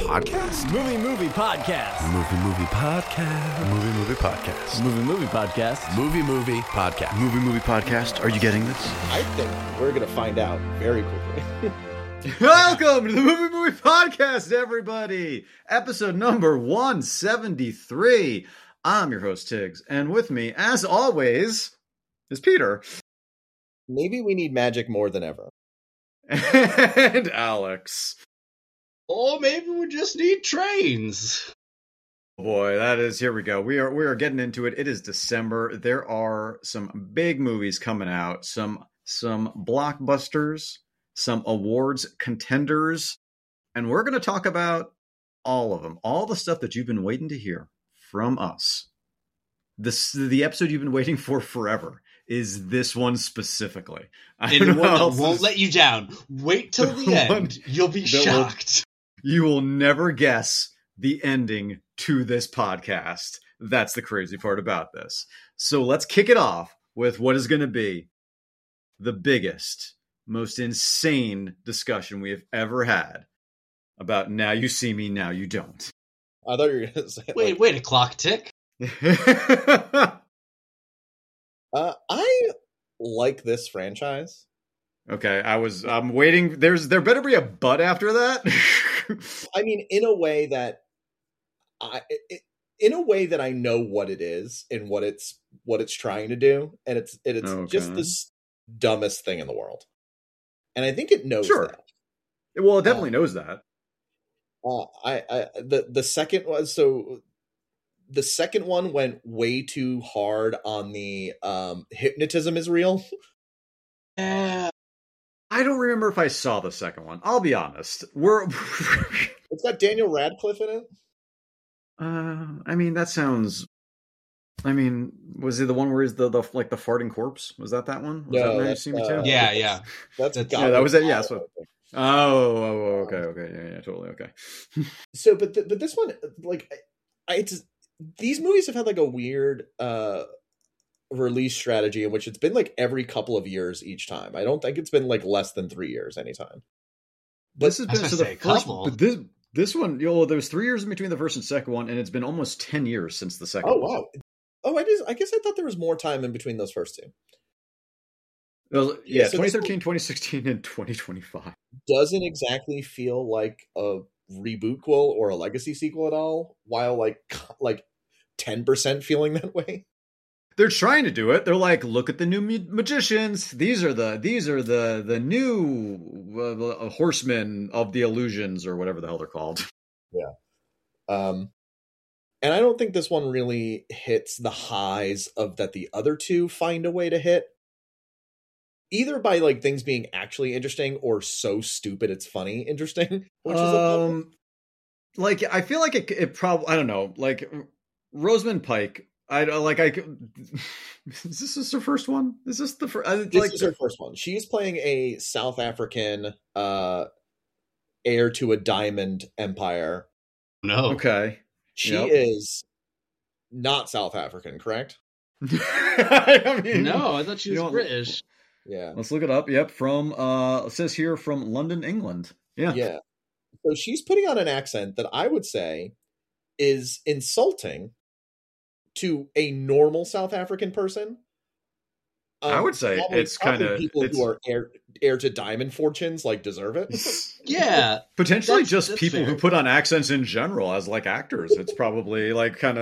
podcast? Movie podcast. Movie podcast. Movie podcast. Movie podcast. Movie podcast. Movie podcast. Are you getting this? I think we're going to find out very quickly. Welcome to the Movie Podcast, everybody. Episode number 173. I'm your host, Tiggs, and with me, as always, is Peter. Maybe we need magic more than ever. And Alex. Or maybe we just need trains. Boy, that is, here we go. We are getting into it. It is December. There are some big movies coming out, some blockbusters, some awards contenders, and we're going to talk about all of them, all the stuff that you've been waiting to hear from us. The episode you've been waiting for forever is this one specifically. And the one that won't let you down. Wait till the end. You'll be shocked. You will never guess the ending to this podcast. That's the crazy part about this. So let's kick it off with what is going to be the biggest, most insane discussion we have ever had about Now You See Me, Now You Don't. I thought you were going to say... Wait, a clock tick? I like this franchise. Okay, I'm waiting. There better be a but after that. I mean, in a way that I know what it is and what it's trying to do, and it's just the dumbest thing in the world, and I think it knows that. Well, it definitely knows that. The second one went way too hard on the hypnotism is real. I don't remember if I saw the second one. I'll be honest. It's got Daniel Radcliffe in it. I mean, that sounds. I mean, was it the one where he's the farting corpse? Was that one? Was that Now You See Me Too? Yeah. That was it. Yeah. So, okay. Yeah, totally. Okay. So, but this one, these movies have had like a weird release strategy in which it's been like every couple of years each time. I don't think it's been like less than 3 years anytime. But this has been so the first. But this one, there was 3 years in between the first and second one, and it's been almost 10 years since the second. Oh wow! Oh, I guess I thought there was more time in between those first two. So 2013, 2016, and 2025. Doesn't exactly feel like a rebootquel or a legacy sequel at all. While like 10% feeling that way. They're trying to do it. They're like, look at the new magicians. These are the new horsemen of the illusions, or whatever the hell they're called. Yeah. And I don't think this one really hits the highs of that the other two find a way to hit. Either by like things being actually interesting or so stupid it's funny interesting. Which is like I feel like it probably, I don't know, like Rosamund Pike. Is this her first one? Is this the first? This is her first one. She's playing a South African heir to a diamond empire. No. Okay. She is not South African, correct? I mean, no, I thought she was British. Yeah. Let's look it up. Yep, it says here from London, England. Yeah. Yeah. So she's putting on an accent that I would say is insulting to a normal South African person. I would say it's kind of people who are heir to diamond fortunes deserve it. Yeah, potentially just people who put on accents in general as like actors. It's probably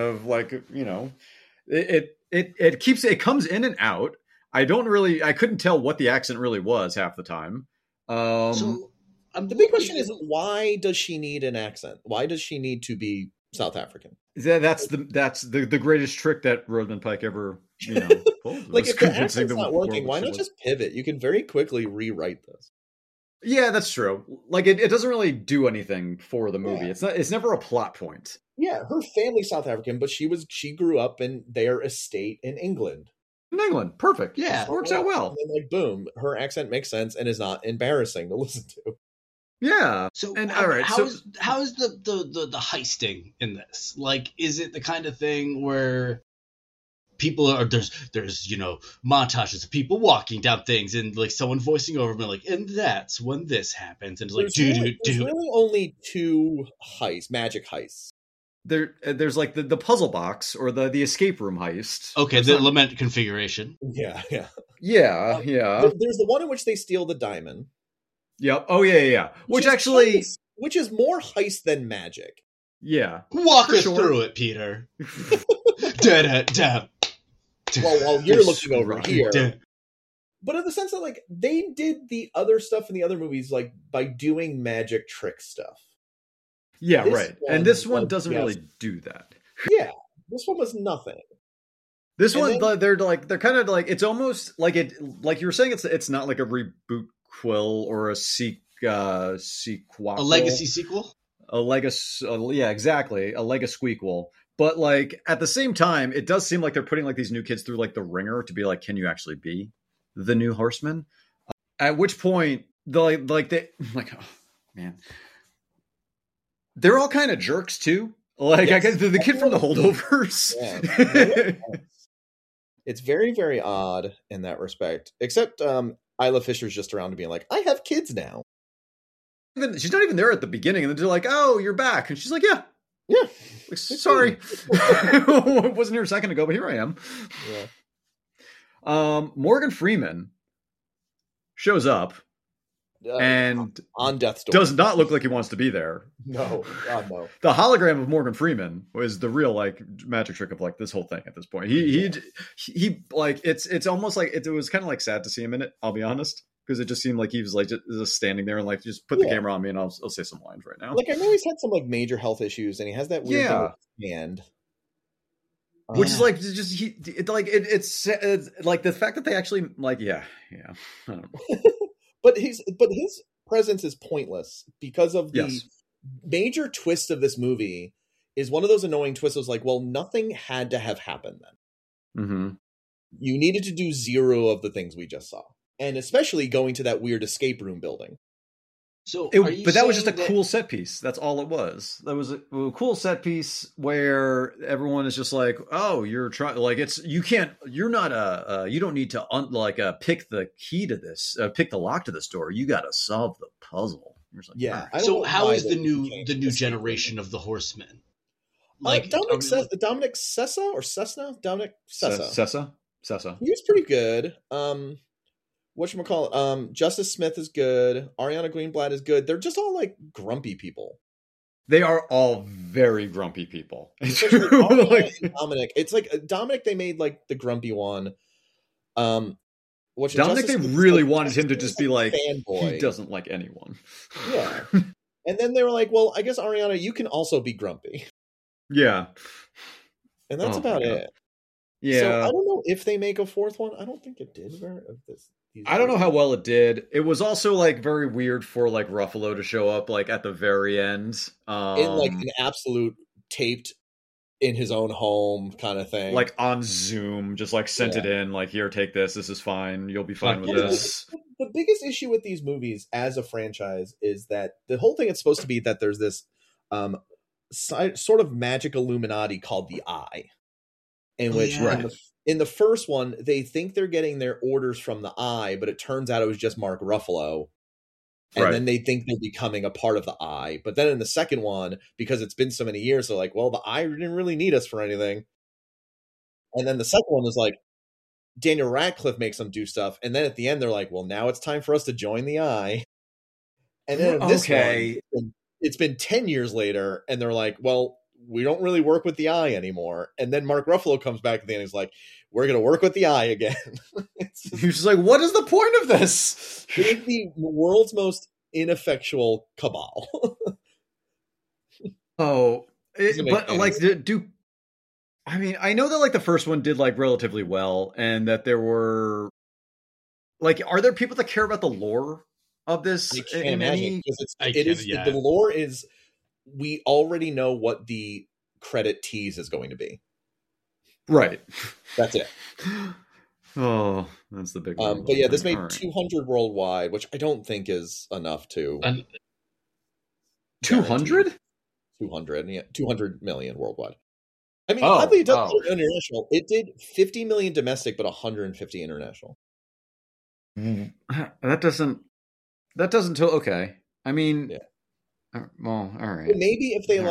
it comes in and out. I couldn't tell what the accent really was half the time. So the big question is, why does she need an accent? Why does she need to be South African? That's the greatest trick that Rosamund Pike ever pulled. Like, if the accent's not working, why not just pivot? You can very quickly rewrite this. Yeah, that's true. Like, it doesn't really do anything for the movie. Yeah. It's never a plot point. Yeah, her family's South African, but she grew up in their estate in England. In England, perfect. Yeah, it works out well. And then, boom, her accent makes sense and is not embarrassing to listen to. Yeah. So, and all right. How is the heisting in this? Like, is it the kind of thing where people are there's montages of people walking down things and like someone voicing over me like, and that's when this happens, and it's like there's really only 2 heists, magic heists. There's like the puzzle box or the escape room heist. Okay, the lament configuration. Yeah. Yeah. There's the one in which they steal the diamond. Yep. Oh yeah. Which is more heist than magic. Yeah. Walk us through it, Peter. Well, while you're looking over here. But in the sense that, like, they did the other stuff in the other movies, like, by doing magic trick stuff. Yeah, right. And this one doesn't really do that. Yeah. This one was nothing. This one, they're kind of like, it's almost like like you were saying, it's not like a reboot quill or a sequel. A legacy sequel? Yeah, exactly. A legasqueakquel. But like at the same time, it does seem like they're putting like these new kids through like the ringer to be like, can you actually be the new Horseman? At which point, oh man, they're all kind of jerks too. Like I guess the kid from the Holdovers. Yeah. It's very, very odd in that respect. Except Isla Fisher's just around to being like, I have kids now. She's not even there at the beginning, and then they're like, "Oh, you're back," and she's like, "Yeah." Like, sorry, I wasn't here a second ago, but here I am. Yeah. Morgan Freeman shows up and on Death's Door does not look like he wants to be there. No, God no. The hologram of Morgan Freeman was the real like magic trick of like this whole thing. At this point, he like it's almost like it was kind of like sad to see him in it. I'll be honest. Because it just seemed like he was like just standing there and like just put the camera on me and I'll say some lines right now. Like I know he's had some like major health issues and he has that weird thing with his hand, which is like just it's like the fact that they actually like I don't know. but his presence is pointless because of the major twist of this movie is one of those annoying twists. Was like, well, nothing had to have happened then. Mm-hmm. You needed to do 0 of the things we just saw. And especially going to that weird escape room building. But that was just a cool set piece. That's all it was. That was a cool set piece where everyone is just like, "Oh, you're trying like you don't need to pick the key to this, pick the lock to this door. You got to solve the puzzle." Yeah. So how is the new generation of the Horsemen? Like Dominic Sessa or Cessna? Dominic Sessa. Sessa. He was pretty good. Whatchamacallit, Justice Smith is good. Ariana Greenblatt is good. They're just all like grumpy people. They are all very grumpy people. It's true. Dominic. It's like Dominic, they made like the grumpy one. Dominic, they really wanted him to just be like, fanboy. He doesn't like anyone. Yeah. And then they were like, well, I guess Ariana, you can also be grumpy. Yeah. And that's about it. Yeah. So I don't know if they make a 4th one. I don't think it did. I don't know how well it did. It was also like very weird for like Ruffalo to show up like at the very end. In like an absolute taped in his own home kind of thing. Like on Zoom, just like sent it in like, here, take this. This is fine. You'll be fine with this. The biggest issue with these movies as a franchise is that the whole thing is supposed to be that there's this sort of magic Illuminati called the Eye. In which in the first one, they think they're getting their orders from the Eye, but it turns out it was just Mark Ruffalo. And then they think they're becoming a part of the Eye. But then in the second one, because it's been so many years, they're like, well, the Eye didn't really need us for anything. And then the second one is like, Daniel Radcliffe makes them do stuff. And then at the end, they're like, well, now it's time for us to join the Eye. And then in this one, it's been 10 years later, and they're like, well, we don't really work with the Eye anymore. And then Mark Ruffalo comes back at the end and he's like, we're going to work with the Eye again. You're just like, what is the point of this? It is the world's most ineffectual cabal. But like, I mean, I know that like the first one did like relatively well and that there were like, are there people that care about the lore of this? I can't imagine. The lore is, we already know what the credit tease is going to be. Right. That's it. Oh, that's the big one. But yeah, this made 200 worldwide, which I don't think is enough to... 200? 200, yeah. 200 million worldwide. I mean, oddly, it does international. It did 50 million domestic, but 150 international. That doesn't okay. I mean, well, all right. Maybe if they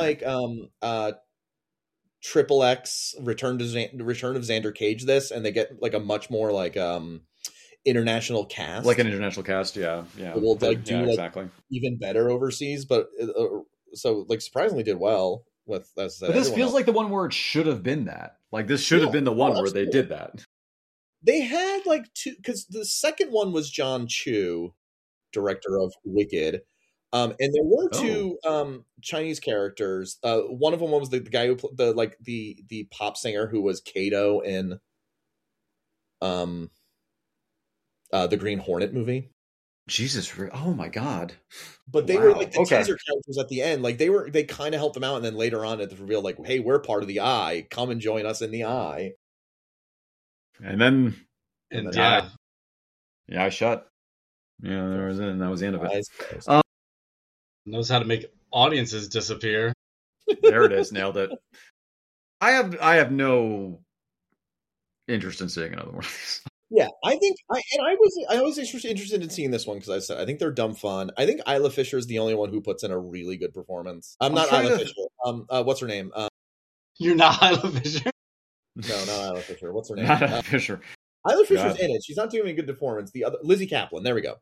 Triple X Return of Xander Cage this, and they get like a much more like international cast, like an international cast, yeah. We'll like do exactly even better overseas, but so like surprisingly did well with that. But this feels like the one where it should have been that. Like this should have been the one where they did that. They had like two, because the second one was John Chu, director of Wicked. And there were two Chinese characters. One of them was the guy who the pop singer who was Kato in the Green Hornet movie. Jesus, oh my God! But they were like the teaser characters at the end. Like they kind of helped them out, and then later on at the reveal, like, hey, we're part of the Eye. Come and join us in the Eye. And then I shut. Yeah, that was the end of it. Knows how to make audiences disappear. There it is, nailed it. I have no interest in seeing another one of these. Yeah, I think I was interested in seeing this one because I said I think they're dumb fun. I think Isla Fisher is the only one who puts in a really good performance. I'm not Isla Fisher. What's her name? You're not Isla Fisher. No, not Isla Fisher. What's her name? Not Isla Fisher. Isla Fisher's in it. She's not doing a good performance. The other Lizzie Kaplan. There we go.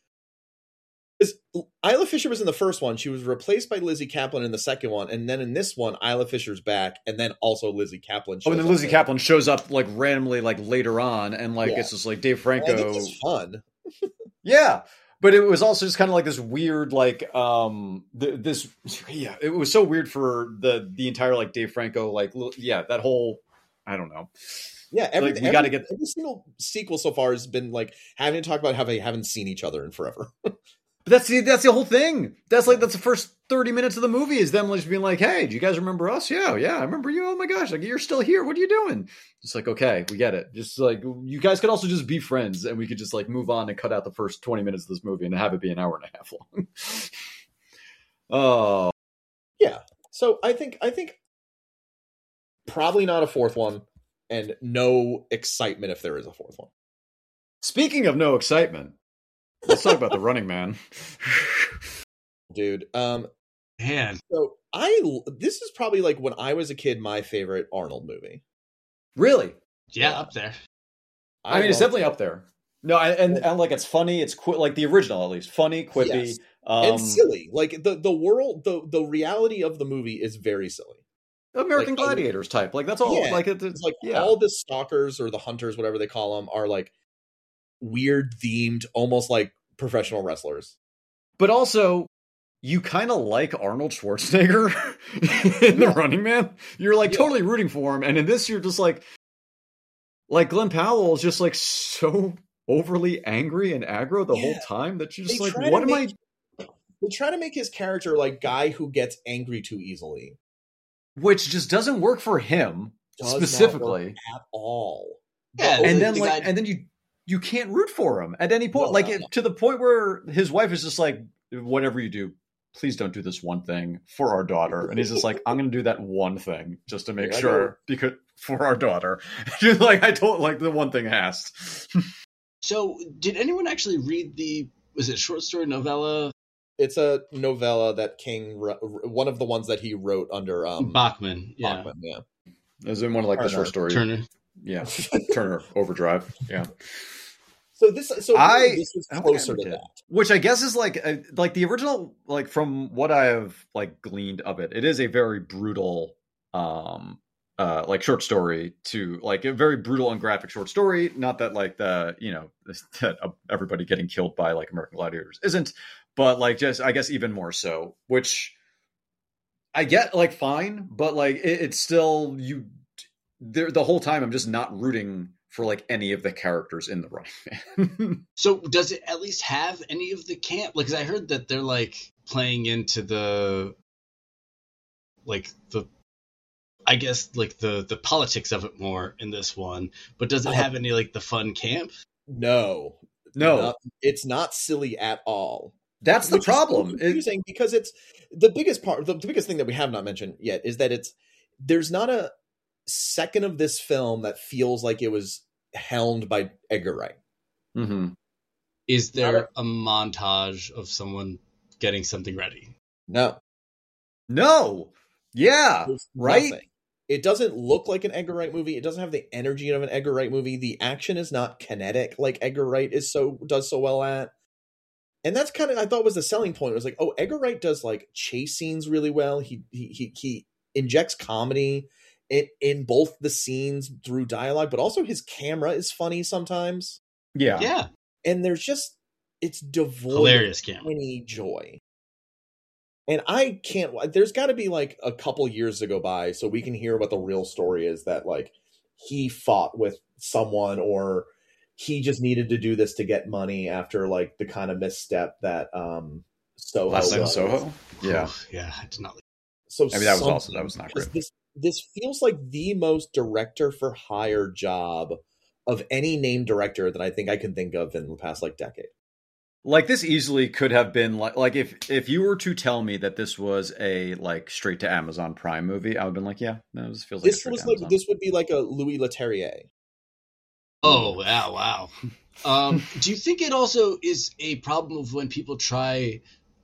Isla Fisher was in the first one. She was replaced by Lizzie Kaplan in the second one, and then in this one, Isla Fisher's back, and then also Lizzie Kaplan. And then Lizzie Kaplan shows up like randomly, like later on, and like it's just like Dave Franco. I think it's fun. Yeah, but it was also just kind of like this weird, like it was so weird for the entire like Dave Franco, like that whole, I don't know. Yeah, every single sequel so far has been like having to talk about how they haven't seen each other in forever. But that's the whole thing. That's the first 30 minutes of the movie is them just being like, hey, do you guys remember us? Yeah, I remember you. Oh my gosh, like you're still here. What are you doing? It's like, okay, we get it. Just like you guys could also just be friends and we could just like move on and cut out the first 20 minutes of this movie and have it be an hour and a half long. Oh. Yeah. So I think probably not a fourth one, and no excitement if there is a fourth one. Speaking of no excitement, let's talk about The Running Man. Dude, man. So this is probably like when I was a kid, my favorite Arnold movie. Really? Yeah, up there. I mean, it's definitely up there. No, and like it's funny. It's like the original, at least funny, quippy, yes. And silly. Like the world, the reality of the movie is very silly. American Gladiators type. Like that's all. Yeah, like it's like all the stalkers or the hunters, whatever they call them, are like weird themed, almost like professional wrestlers. But also, you kind of like Arnold Schwarzenegger in The Running Man. You're like totally rooting for him, and in this, you're just like Glenn Powell is just like so overly angry and aggro the whole time that you're just like, what am I? They try to make his character like guy who gets angry too easily, which just doesn't work for him specifically at all. Yeah, and then you can't root for him at any point. To the point where his wife is just like, whatever you do, please don't do this one thing for our daughter. And he's just like, I'm going to do that one thing just to make sure because for our daughter. She's like, I told like the one thing asked. So did anyone actually read was it short story novella? It's a novella that King, one of the ones that he wrote under Bachman. Yeah. Bachman, yeah. It was in one of like the short stories. Turner. Yeah. Turner Overdrive. Yeah. So this was closer to that. Which I guess is like the original, like from what I have like gleaned of it, it is a very brutal like short story to like a very brutal and graphic short story. Not that like that everybody getting killed by like American Gladiators isn't, but like just I guess even more so, which I get like fine, but like it's still the whole time I'm just not rooting for like any of the characters in The Running Man. So does it at least have any of the camp? Like, 'cause I heard that they're like playing into the politics of it more in this one, but does it have any like the fun camp? No, it's not silly at all. That's the problem. It's confusing because it's the biggest part. The biggest thing that we have not mentioned yet is that there's not a second of this film that feels like it was helmed by Edgar Wright. Mm-hmm. Is there a montage of someone getting something ready? No. Yeah. There's Right. nothing. It doesn't look like an Edgar Wright movie. It doesn't have the energy of an Edgar Wright movie. The action is not kinetic like Edgar Wright does so well at. And that's kind of, I thought, was the selling point. It was like, oh, Edgar Wright does like chase scenes really well. He injects comedy in both the scenes through dialogue, but also his camera is funny sometimes. Yeah. Yeah. And it's devoid Hilarious of camera. any joy. And I can't, there's got to be like a couple years to go by so we can hear what the real story is, that like he fought with someone or he just needed to do this to get money after like the kind of misstep that Soho Last Night in was. Soho. Yeah. Yeah, I did not like. So I mean, that was not great. This feels like the most director for hire job of any named director that I think I can think of in the past like decade. Like this easily could have been like if you were to tell me that this was a like straight to Amazon Prime movie, I would have been like, yeah, no, this feels like This a straight was to like Amazon. this would be like a Louis Leterrier. Oh, wow. Do you think it also is a problem of when people try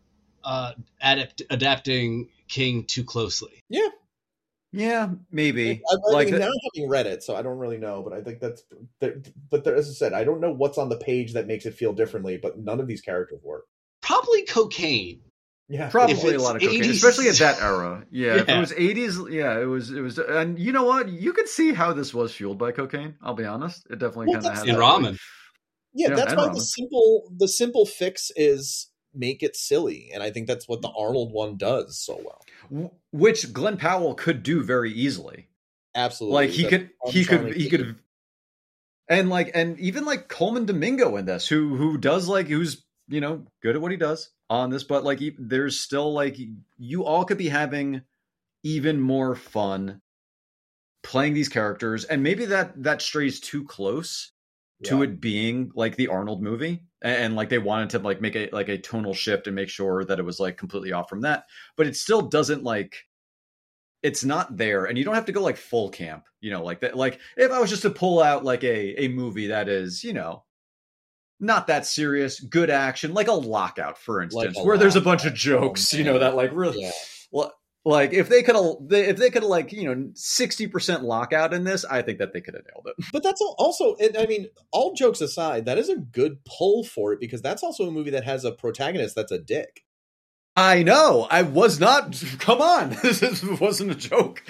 adapting King too closely? Yeah, maybe. I mean, now having read it, so I don't really know, but I think that's. But as I said, I don't know what's on the page that makes it feel differently. But none of these characters work. Probably cocaine. Yeah, Probably a lot of cocaine, 80s. especially at that era. Yeah, if it Yeah. was 80s. Yeah, it was. And you know what? You could see how this was fueled by cocaine. I'll be honest. It definitely kind of had In that ramen. Yeah, Yeah, that's and why ramen. the simple fix is make it silly, and I think that's what the Arnold one does so well. which Glenn Powell could do very easily. Absolutely, Like he could, and even like Coleman Domingo in this, who's you know good at what he does on this, but like there's still like you all could be having even more fun playing these characters, and maybe that strays too close to it being like the Arnold movie, and like they wanted to like make a tonal shift and make sure that it was like completely off from that, but it still doesn't like it's not there, and you don't have to go like full camp, you know, like that. Like if I was just to pull out like a movie that is, you know, not that serious, good action, like a Lockout, for instance, Like a where there's a bunch Lockout. of jokes, Oh, you know, man. that like really, Yeah. like if they could have like, you know, 60% Lockout in this, I think that they could have nailed it. But that's also, I mean, all jokes aside, that is a good pull for it because that's also a movie that has a protagonist that's a dick. I know. I was not. Come on, this wasn't a joke.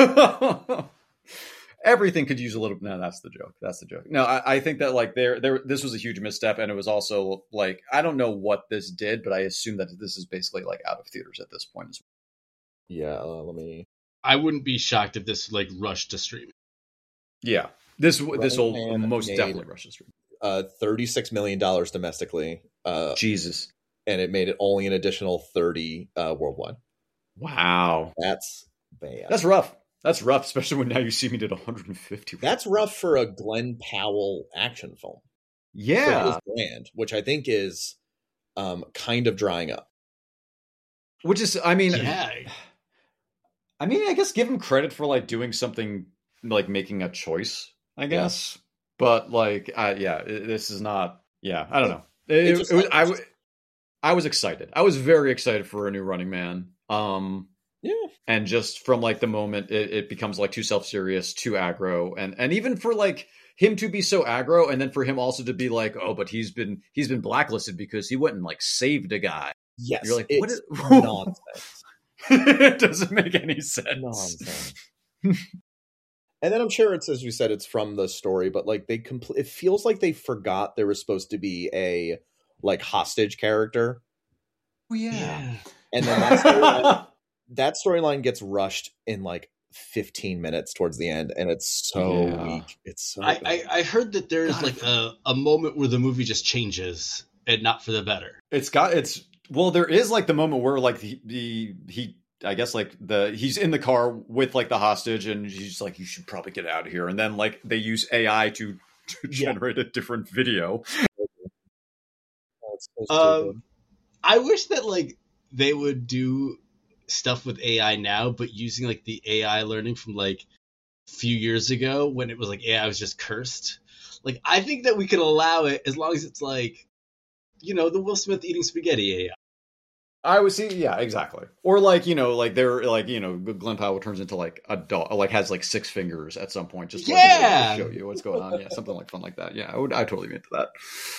Everything could use a little. No, that's the joke. That's the joke. No, I think that like this was a huge misstep, and it was also like I don't know what this did, but I assume that this is basically like out of theaters at this point as well. Yeah, let me. I wouldn't be shocked if this like rushed to streaming. Yeah, this will Man most made, definitely rush the stream. $36 million domestically, Jesus, and it made it only an additional 30 worldwide. wow, That's bad. that's rough. That's rough, especially when Now You See Me did 150. That's rough for a Glenn Powell action film. For Yeah, his brand, which I think is kind of drying up. which is, I mean, Yeah. I guess give him credit for like doing something, like making a choice, I guess. But like, this is not. Yeah, I don't know. I was excited. I was very excited for a new Running Man. Yeah. And just from like the moment it becomes like too self-serious, too aggro, and even for like him to be so aggro, and then for him also to be like, oh, but he's been blacklisted because he went and like saved a guy. Yes, You're like, it's what is nonsense. It doesn't make any sense. Nonsense. And then I'm sure it's, as we said, it's from the story, but like it feels like they forgot there was supposed to be a like hostage character, Oh, yeah. and then that storyline gets rushed in like 15 minutes towards the end, and it's so Yeah. weak. It's so. I heard that there's like a moment where the movie just changes and not for the better. Well, there is like the moment where like he I guess like he's in the car with like the hostage, and he's like, you should probably get out of here, and then like they use AI to generate a different video. It's so stupid. I wish that like they would do stuff with AI now, but using like the AI learning from like few years ago when it was like AI was just cursed. Like, I think that we could allow it as long as it's like, you know, the Will Smith eating spaghetti AI. I would see, yeah, exactly. Or like, you know, like they're like, you know, Glenn Powell turns into like a dog, like has like 6 fingers at some point, just Yeah, to show you what's going on. Yeah, something like fun like that. Yeah, I totally be into that.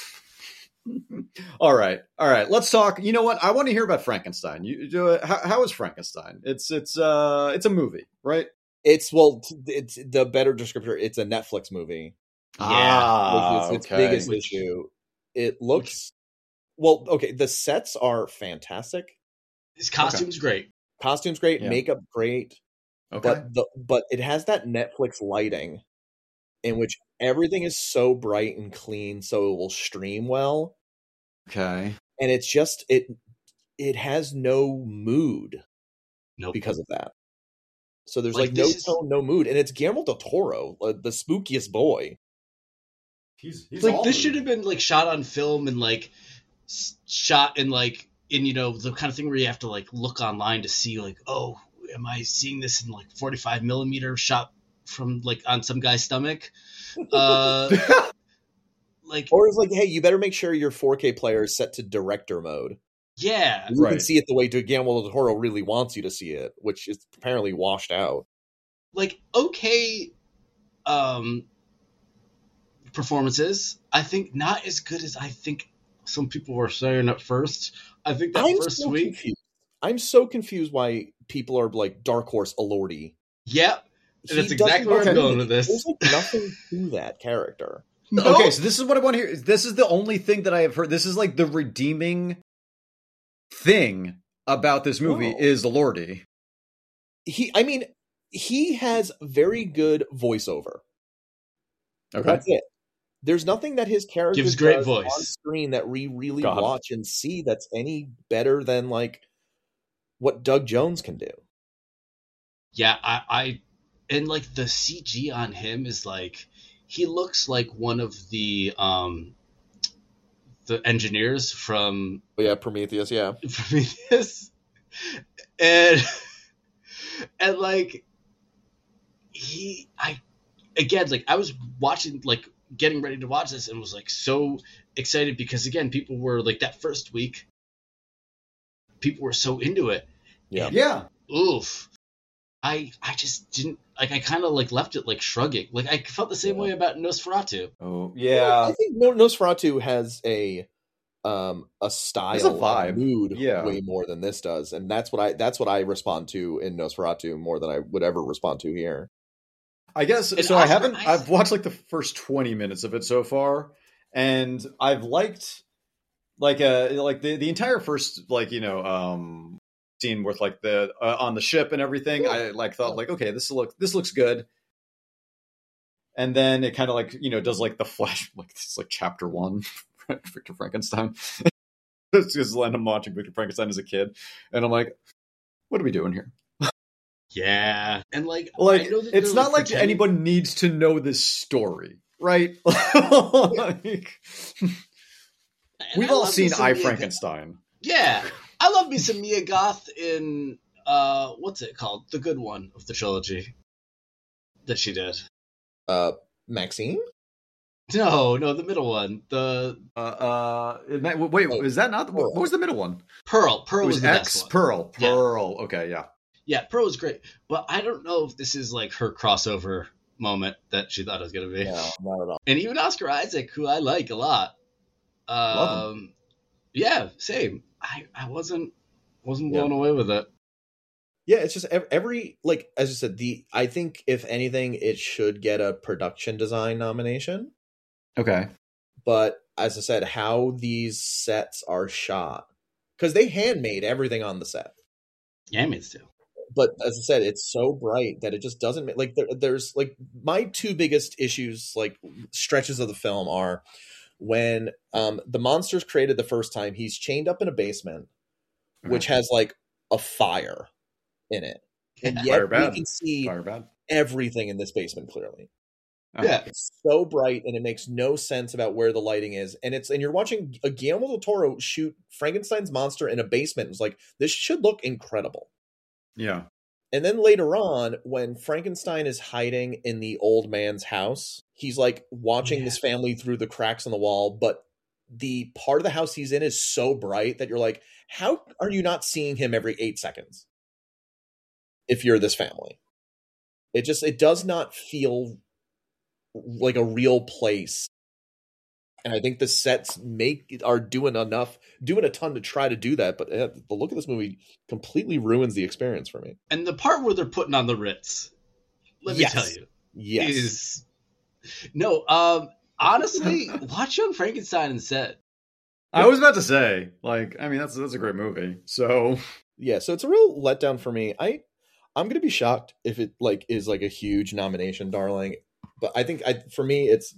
All right. Let's talk. You know what? I want to hear about Frankenstein. How is Frankenstein? It's a movie, right? It's the better descriptor. It's a Netflix movie. Yeah, which is its biggest issue. It looks well. Okay, the sets are fantastic. His costume's great. Costume's great. Yeah. Makeup great. Okay. But it has that Netflix lighting, in which everything is so bright and clean, so it will stream well. Okay. And it's just it has no mood because of that. So there's like no tone, no mood, and it's Guillermo del Toro, the spookiest boy. He's like this should have been like shot on film and like shot in like in, you know, the kind of thing where you have to like look online to see like, oh, am I seeing this in like 45 millimeter shot from like on some guy's stomach? Like, or it's like, hey, you better make sure your 4K player is set to director mode. Yeah, you can see it the way Guillermo del Toro really wants you to see it, which is apparently washed out. Like, okay, performances. I think not as good as I think some people were saying at first. I think that first week, confused. I'm so confused why people are like Dark Horse Elordi. Yep, and that's exactly where I'm going with this. There's like nothing to that character. No? Okay, so this is what I want to hear. This is the only thing that I have heard. This is like the redeeming thing about this movie is Elordi. He has very good voiceover. Okay. That's it. There's nothing that his character gives great does voice on screen that we really watch and see that's any better than like what Doug Jones can do. Yeah, I and like the CG on him is like, he looks like one of the engineers from Prometheus, and like I was watching, like getting ready to watch this and was like so excited because again, people were like that first week, people were so into it. Yeah. Oof. I just didn't like. I kind of like left it like shrugging. Like I felt the same way about Nosferatu. Oh yeah, I think Nosferatu has a style, a vibe, mood, way more than this does, and that's what I respond to in Nosferatu more than I would ever respond to here. I guess and so. I've watched like the first 20 minutes of it so far, and I've liked like the entire first scene with like the on the ship and everything. Yeah. I like thought like, okay, this looks good. And then it kind of like, does like the flash, like it's like chapter 1, Victor Frankenstein. It's just I'm watching Victor Frankenstein as a kid, and I'm like, what are we doing here? Yeah, and like it's not like anyone needs to know this story, right? Like, we've all seen I, Frankenstein. Yeah. I love me some Mia Goth in what's it called? The good one of the trilogy that she did. Maxine? No, the middle one. The wait, is that not what was the middle one? Pearl. Pearl was the X. best one. Pearl. Yeah. Okay, yeah. Yeah, Pearl was great, but I don't know if this is like her crossover moment that she thought it was going to be. No, not at all. And even Oscar Isaac, who I like a lot. Love him. Yeah, same. I wasn't blown away with it. Yeah, it's just every like as I said, I think if anything, it should get a production design nomination. Okay, but as I said, how these sets are shot, because they handmade everything on the set. Handmaids too. But as I said, it's so bright that it just doesn't make like there's like my two biggest issues, like stretches of the film are when the monster's created the first time, he's chained up in a basement, which has like a fire in it. And yet we can see everything in this basement clearly. Yeah. It's so bright and it makes no sense about where the lighting is. And you're watching a Guillermo del Toro shoot Frankenstein's monster in a basement. It's like, this should look incredible. Yeah. And then later on, when Frankenstein is hiding in the old man's house, he's like watching this family through the cracks in the wall, but the part of the house he's in is so bright that you're like, how are you not seeing him every 8 seconds if you're this family? It does not feel like a real place. And I think the sets are doing a ton to try to do that, but the look of this movie completely ruins the experience for me. And the part where they're putting on the Ritz, let me tell you, is no. Honestly, watch Young Frankenstein instead. I was about to say, like, I mean, that's a great movie. So yeah, so it's a real letdown for me. I'm gonna be shocked if it like is like a huge nomination, darling. But I think for me, it's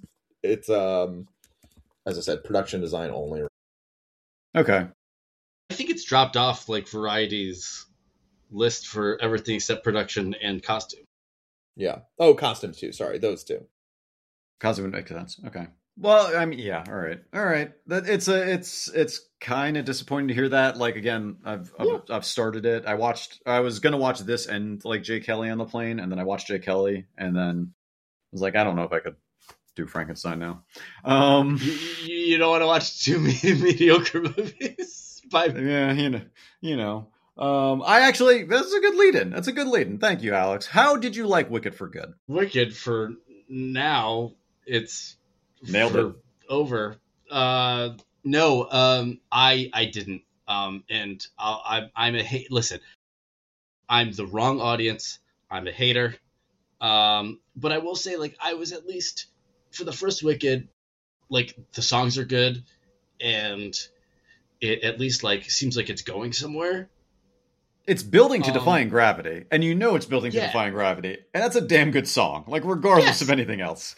as I said, production design only. Okay. I think it's dropped off like Variety's list for everything except production and costume. Yeah. Oh, costumes too. Sorry, those two. Costume would make sense. Okay. Well, I mean, yeah. All right. That it's kind of disappointing to hear that. Like again, I've started it. I was gonna watch this and like Jay Kelly on the plane, and then I watched Jay Kelly, and then I was like, I don't know if I could do Frankenstein now. You don't want to watch too many mediocre movies. Yeah, you know. I actually, that's a good lead-in. That's a good lead-in. Thank you, Alex. How did you like Wicked for good? Wicked for now, it's nailed it. Over. No, I didn't. And I'm a listen. I'm the wrong audience. I'm a hater. But I will say, like, I was at least for the first Wicked, like the songs are good, and it at least like seems like it's going somewhere. It's building to Defying Gravity, and you know it's building to Defying Gravity, and that's a damn good song, like regardless of anything else.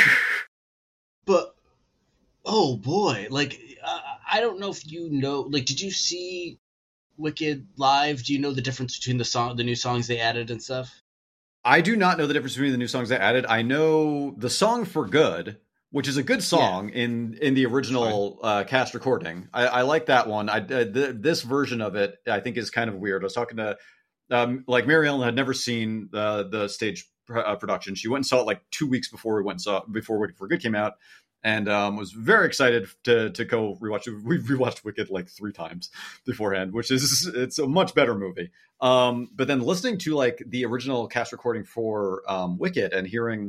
But oh boy, like I don't know if you know, like, did you see Wicked live? Do you know the difference between the new songs they added and stuff? I do not know the difference between the new songs they added. I know the song For Good, which is a good song in the original cast recording. I like that one. This version of it, I think, is kind of weird. I was talking to, like, Mary Ellen had never seen the stage production. She went and saw it like 2 weeks before before Wicked for Good came out, and was very excited to go rewatch it. We've rewatched Wicked like 3 times beforehand, it's a much better movie. But then listening to like the original cast recording for Wicked and hearing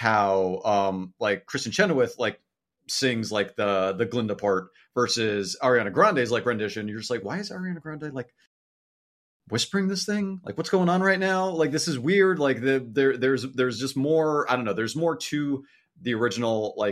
how like Kristen Chenoweth like sings like the Glinda part versus Ariana Grande's like rendition, you're just like, why is Ariana Grande like whispering this thing? Like, what's going on right now? Like, this is weird. Like there's just more. I don't know. There's more to the original like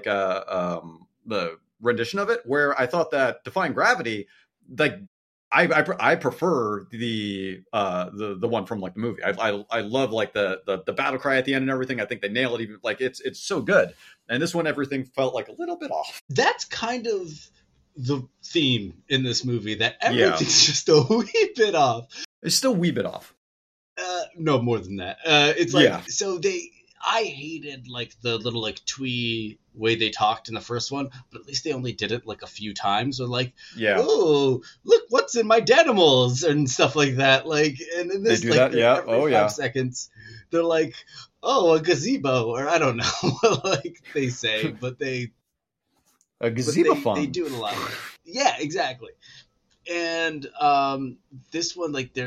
the rendition of it, where I thought that Defying Gravity, like I prefer the one from like the movie. I love like the battle cry at the end and everything. I think they nail it. Even like it's so good. And this one, everything felt like a little bit off. That's kind of the theme in this movie, that everything's just a wee bit off. It's still a wee bit off. No, more than that. It's like, so I hated like the little like twee way they talked in the first one, but at least they only did it like a few times. Or like, oh, look what's in my Danimals and stuff like that. Like, and in this, they do like, that, every 5 seconds, they're like, oh, a gazebo, or I don't know what like they say, but a gazebo fun. They do it a lot. Yeah, exactly. And this one, like,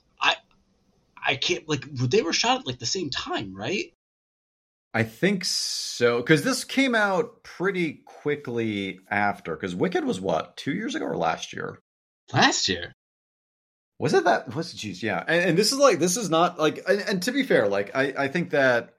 I can't, like, they were shot at like the same time, right? I think so, because this came out pretty quickly after. Because Wicked was what, 2 years ago or last year? Last year. Was it that? Geez, yeah. And this is not like. And to be fair, like I think that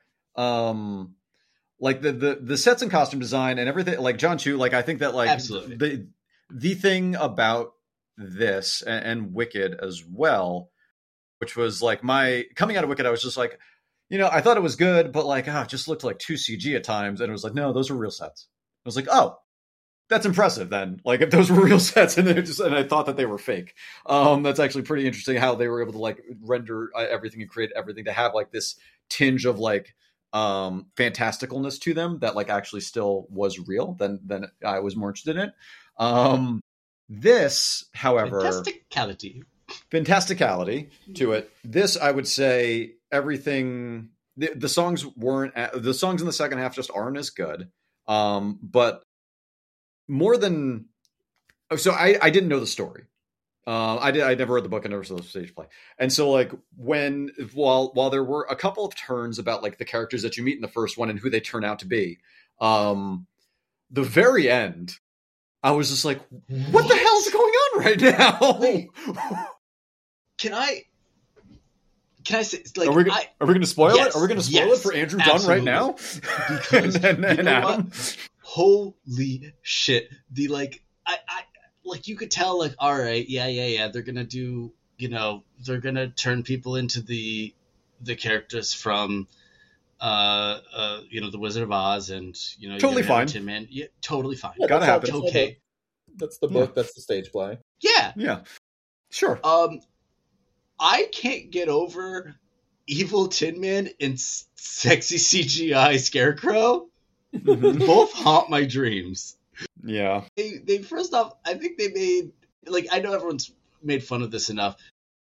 like the sets and costume design and everything, like John Chu, like I think that like absolutely the thing about this and Wicked as well, which was like my coming out of Wicked, I was just like, you know, I thought it was good, but like, it just looked like too CG at times. And it was like, no, those are real sets. I was like, oh, that's impressive then. Like if those were real sets and I thought that they were fake. That's actually pretty interesting how they were able to like render everything and create everything to have like this tinge of like fantasticalness to them that like actually still was real. Then I was more interested in it. This, however, fantasticality. fantasticality to it. This, I would say, everything. The songs weren't. The songs in the second half just aren't as good. But more than. So I didn't know the story. I never read the book. I never saw the stage play. And so like while there were a couple of turns about like the characters that you meet in the first one and who they turn out to be, the very end, I was just like, what the hell's going on right now? Wait. Can I say, like, are we going to spoil yes, it? Are we going to spoil it for Andrew Dunn right now? Because and Adam? Holy shit. The like, I like, you could tell, like, all right, yeah. They're going to do, they're going to turn people into the characters from, the Wizard of Oz and, totally fine. Tin Man. Yeah, totally fine. Yeah, Gotta happen. Okay. That's the book. That's the stage play. Yeah. Yeah. Sure. I can't get over evil Tin Man and sexy CGI Scarecrow. Both haunt my dreams. Yeah. They first off, I think they made, like, I know everyone's made fun of this enough.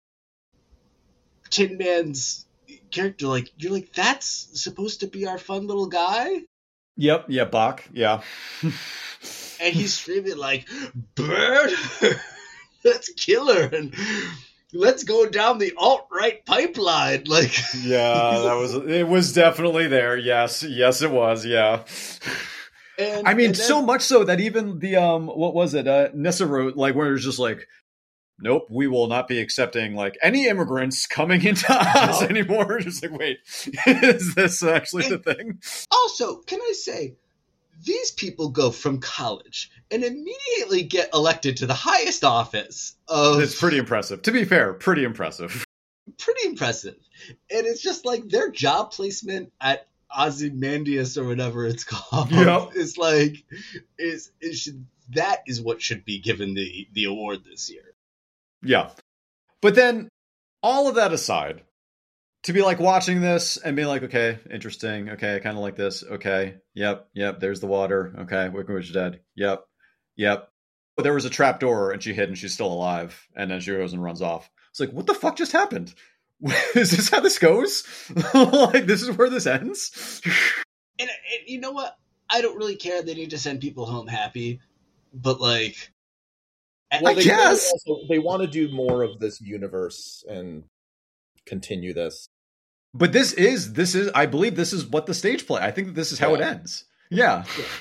Tin Man's character, like, you're like, that's supposed to be our fun little guy? Yep. Yeah, Bach. Yeah. And he's screaming like, Bird, let's kill her and let's go down the alt-right pipeline. Like, yeah, it was definitely there. Yes, it was. Yeah. And, I mean, and then, so much so that even the what was it? Nissa wrote, like, where it was just like, nope, we will not be accepting like any immigrants coming into us anymore. Just like, wait, is this actually the thing? Also, can I say, these people go from college and immediately get elected to the highest office of... It's pretty impressive. To be fair, pretty impressive. Pretty impressive. And it's just like their job placement at Ozymandias or whatever it's called. Yep. It's like, that is what should be given the award this year. Yeah. But then, all of that aside, to be like watching this and being like, okay, interesting. Okay, I kind of like this. Okay, yep. There's the water. Okay, Wicked Witch dead. Yep. But there was a trap door and she hid and she's still alive. And then she goes and runs off. It's like, what the fuck just happened? Is this how this goes? Like, this is where this ends? And you know what? I don't really care. They need to send people home happy. But like, Well, I guess they want to do more of this universe and continue this. But this is I believe this is what the stage play. I think this is how it ends. Yeah.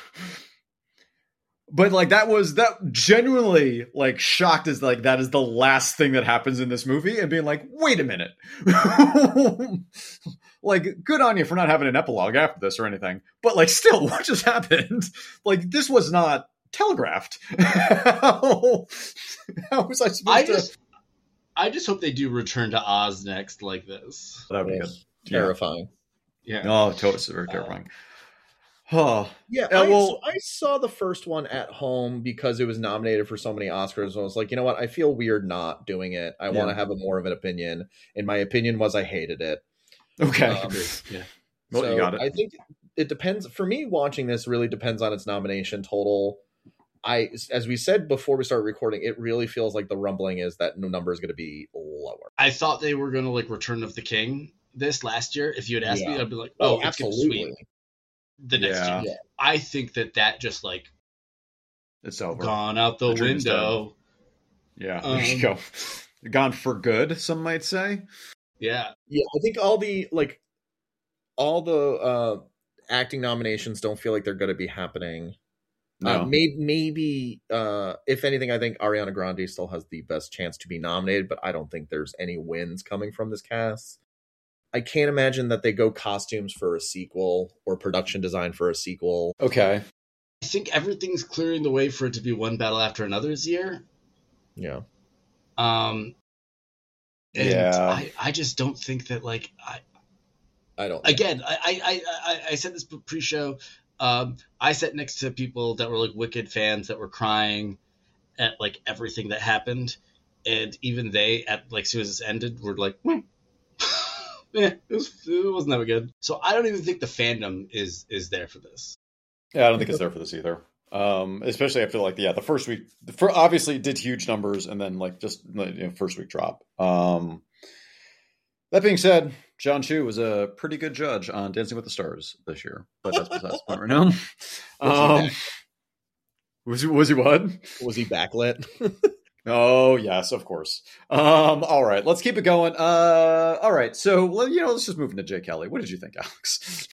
But like that genuinely like shocked as like that is the last thing that happens in this movie and being like, wait a minute. Like, good on you for not having an epilogue after this or anything. But like still, what just happened? Like, this was not telegraphed. How was I supposed to? I just hope they do Return to Oz next like this. That would be good. Terrifying. Yeah. Oh, totally very terrifying. Oh. Yeah, well, I saw the first one at home because it was nominated for so many Oscars. And I was like, you know what? I feel weird not doing it. I want to have more of an opinion. And my opinion was I hated it. Okay. Yeah. Well, so you got it. I think it depends. For me, watching this really depends on its nomination total. As we said before we started recording, it really feels like the rumbling is that number is going to be lower. I thought they were going to like Return of the King this last year. If you had asked me, I'd be like, oh, it's absolutely. Sweet. The next year. Yeah. I think that just like it's over. Gone out the window. Yeah, there you go. Gone for good, some might say. Yeah. Yeah, I think all the acting nominations don't feel like they're going to be happening. No. Maybe if anything, I think Ariana Grande still has the best chance to be nominated, but I don't think there's any wins coming from this cast. I can't imagine that they go costumes for a sequel or production design for a sequel. Okay. I think everything's clearing the way for it to be One Battle After Another's year. Yeah. And I just don't think that like I don't. Again, I said this pre-show. I sat next to people that were like Wicked fans that were crying at like everything that happened, and even they at like as soon as this ended were like, it wasn't that good. So I don't even think the fandom is there for this. Yeah, I don't think it's there for this either. Especially after like the first week. Obviously, it did huge numbers, and then like just first week drop. That being said, John Chu was a pretty good judge on Dancing with the Stars this year, but that's besides the point right now. Was he what? Was he backlit? Oh yes, of course. All right, let's keep it going. All right, so let's just move into Jay Kelly. What did you think, Alex?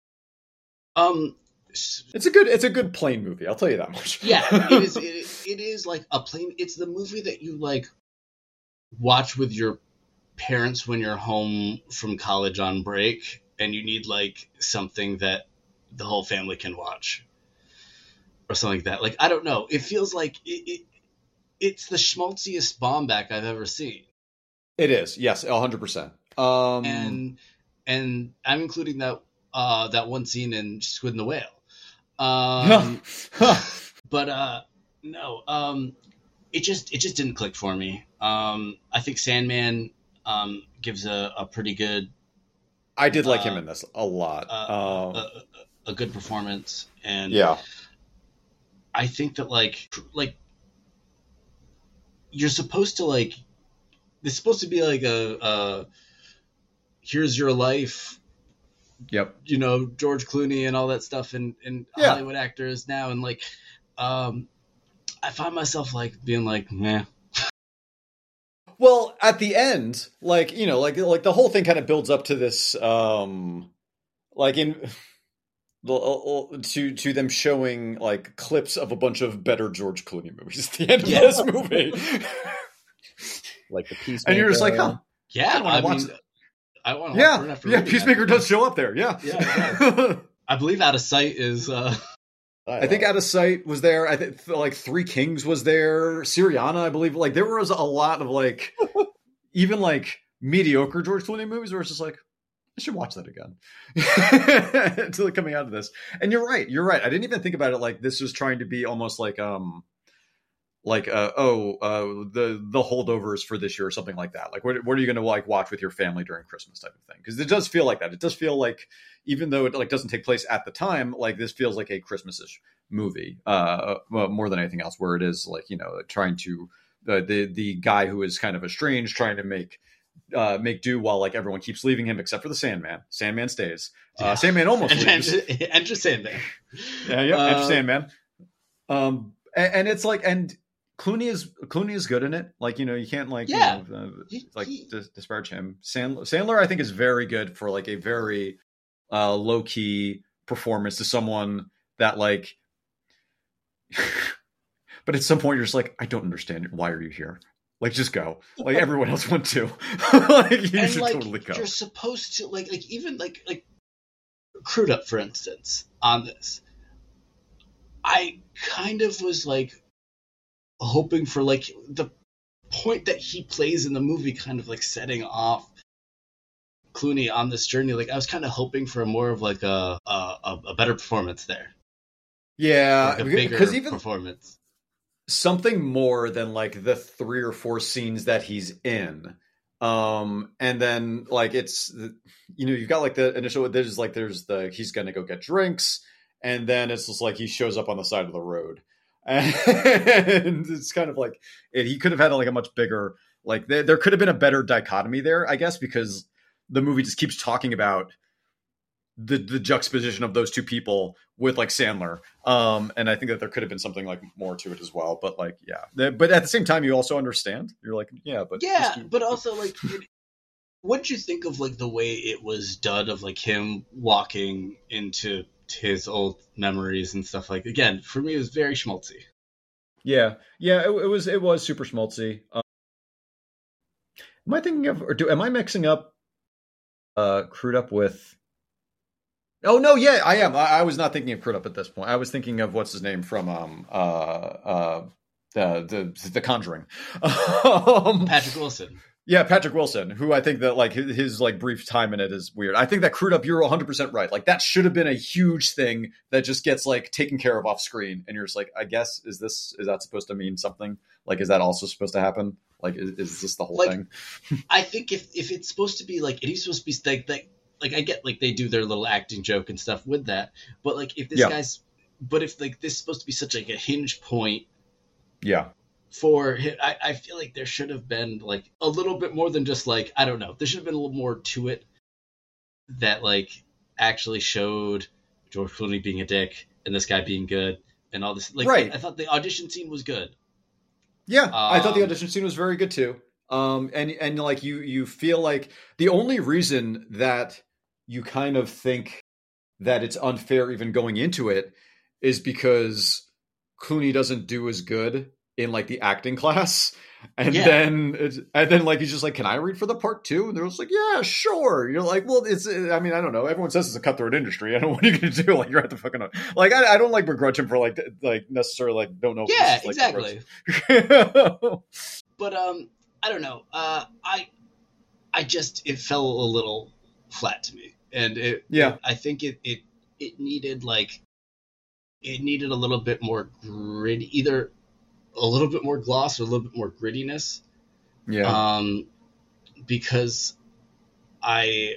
It's a good plane movie. I'll tell you that much. Yeah, it is. It is like a plane. It's the movie that you like watch with your parents when you're home from college on break, and you need like something that the whole family can watch, or something like that. Like I don't know. It feels like it's the schmaltziest Baumbach I've ever seen. It is, yes, 100%. And I'm including that one scene in Squid and the Whale. But no, it just didn't click for me. I think Sandman gives a pretty good. I did like him in this a lot. A good performance, and yeah, I think that like you're supposed to like. It's supposed to be like a here's your life. Yep. George Clooney and all that stuff and Hollywood actors now. And like, I find myself like being like, meh. Well, at the end, like, like the whole thing kind of builds up to this, like in to them showing like clips of a bunch of better George Clooney movies at the end of this movie. Like the Peacemaker. And you're just like, huh. Yeah, I want to watch Yeah, Peacemaker does show up there. Yeah. I believe Out of Sight is. I think Out of Sight was there. I think like Three Kings was there. Syriana, I believe. Like there was a lot of like, even like mediocre George Clooney movies where it's just like, I should watch that again until coming out of this. And you're right. I didn't even think about it like this was trying to be almost like the holdovers for this year or something like that. Like what are you going to like watch with your family during Christmas type of thing? Because it does feel like that. It does feel like even though it like doesn't take place at the time, like this feels like a Christmas-ish movie more than anything else, where it is like trying to the guy who is kind of estranged trying to make do while like everyone keeps leaving him except for the Sandman. Sandman stays. Sandman almost leaves. Enter Sandman. Enter Sandman. And it's like Clooney is good in it. Like, you can't like, disparage him. Sandler, I think, is very good for like a very low key performance to someone that like, but at some point you're just like, I don't understand. Why are you here? Like, just go. Like everyone else went to. Like, you should totally go. You're supposed to like even like Crude Up, for instance, on this. I kind of was like hoping for like the point that he plays in the movie kind of like setting off Clooney on this journey. Like I was kind of hoping for more of like a better performance there. Yeah, like a bigger even performance. Something more than like the 3 or 4 scenes that he's in. And then like it's you've got like the initial there's the he's gonna go get drinks, and then it's just like he shows up on the side of the road. And it's kind of like he could have had like a much bigger, like there could have been a better dichotomy there, I guess, because the movie just keeps talking about the juxtaposition of those two people with like Sandler. And I think that there could have been something like more to it as well. But like, yeah, but at the same time, you also understand. You're like, but also like, what did you think of like the way it was done of like him walking into his old memories and stuff? Like, again, for me, it was very schmaltzy. Yeah, it was super schmaltzy. Am I thinking of, am I mixing up Crude Up with? Oh no, yeah, I am. I was not thinking of Crude Up at this point. I was thinking of what's his name from the Conjuring. Patrick Wilson. Yeah, Patrick Wilson, who I think that like his like brief time in it is weird. I think that Crude Up, you're 100% right. Like that should have been a huge thing that just gets like taken care of off screen, and you're just like, I guess is that supposed to mean something? Like, is that also supposed to happen? Like, is this the whole thing? I think if it's supposed to be like, it is supposed to be like I get like they do their little acting joke and stuff with that, but like if this guy's but if like this is supposed to be such like a hinge point Yeah. for him, I feel like there should have been like a little bit more than just like, I don't know, there should have been a little more to it that like actually showed George Clooney being a dick and this guy being good and all this. Like, Right. I thought the audition scene was good. Yeah, I thought the audition scene was very good too. And like you feel like the only reason that you kind of think that it's unfair even going into it is because Clooney doesn't do as good in like the acting class. And then like he's just like, can I read for the part too? And they're just like, yeah, sure. You're like, well, I mean, I don't know. Everyone says it's a cutthroat industry. I don't know what you're gonna do. Like you're at the fucking like I don't like begrudge him for like necessarily like don't know. Yeah, if this is, exactly. Like, But I don't know. I just it fell a little flat to me, and I think it needed it needed a little bit more gritty, either a little bit more gloss or a little bit more grittiness. Yeah. Because I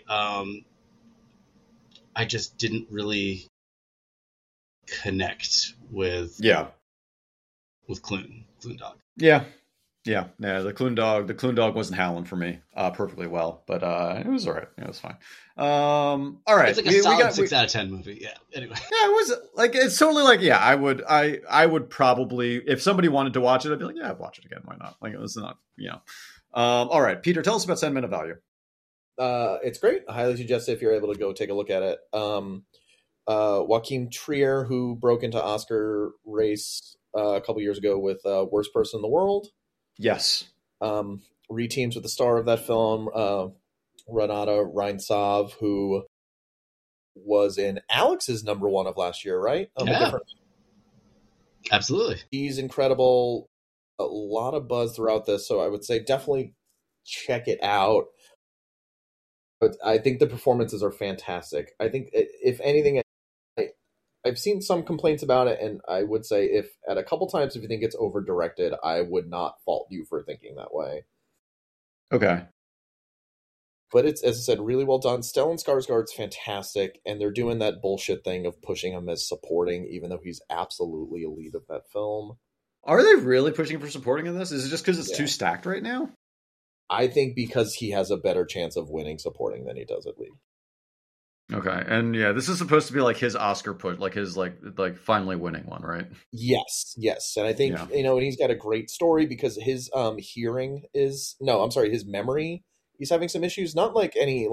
just didn't really connect with Clune Dog. Yeah. The Clune Dog wasn't howling for me perfectly well, but it was all right. It was fine. All right, it's like a solid 6 out of 10 movie. Yeah. Anyway. Yeah, it was like it's totally like I would probably, if somebody wanted to watch it, I'd be like, yeah, I'd watch it again. Why not? Like it was not, all right, Peter, tell us about Sentiment of Value. It's great. I highly suggest it if you're able to go take a look at it. Joaquin Trier, who broke into Oscar race a couple years ago with Worst Person in the World. Yes. Reteams with the star of that film, Renata Reinsav, who was in Alex's number one of last year, right? Absolutely. He's incredible. A lot of buzz throughout this, so I would say definitely check it out. But I think the performances are fantastic. I think, if anything, I've seen some complaints about it, and I would say if you think it's over-directed, I would not fault you for thinking that way. Okay. But it's, as I said, really well done. Stellan Skarsgård's fantastic, and they're doing that bullshit thing of pushing him as supporting, even though he's absolutely a lead of that film. Are they really pushing for supporting in this? Is it just because it's too stacked right now? I think because he has a better chance of winning supporting than he does at lead. Okay, and this is supposed to be like his Oscar push, like his like finally winning one, right? Yes, and I think and he's got a great story because his his memory. He's having some issues, not like any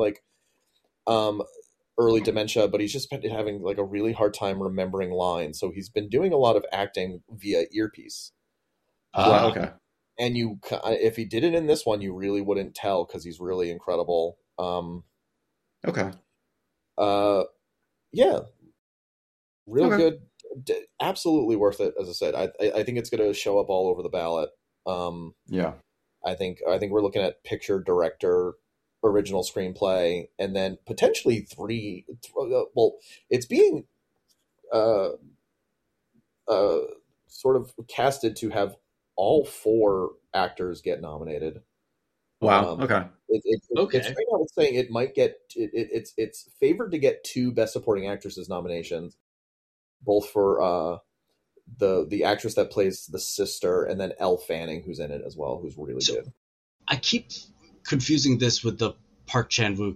early dementia, but he's just been having like a really hard time remembering lines. So he's been doing a lot of acting via earpiece. Okay. And if he did it in this one, you really wouldn't tell because he's really incredible. Okay. Real good, absolutely worth it. As I said, I think it's going to show up all over the ballot. I think we're looking at picture, director, original screenplay, and then potentially three. Well, it's being sort of casted to have all 4 actors get nominated. Wow. Okay. It's right now it's saying it might get it's favored to get 2 Best Supporting Actresses nominations, both for the actress that plays the sister and then Elle Fanning, who's in it as well, who's really good. I keep confusing this with the Park Chan-wook.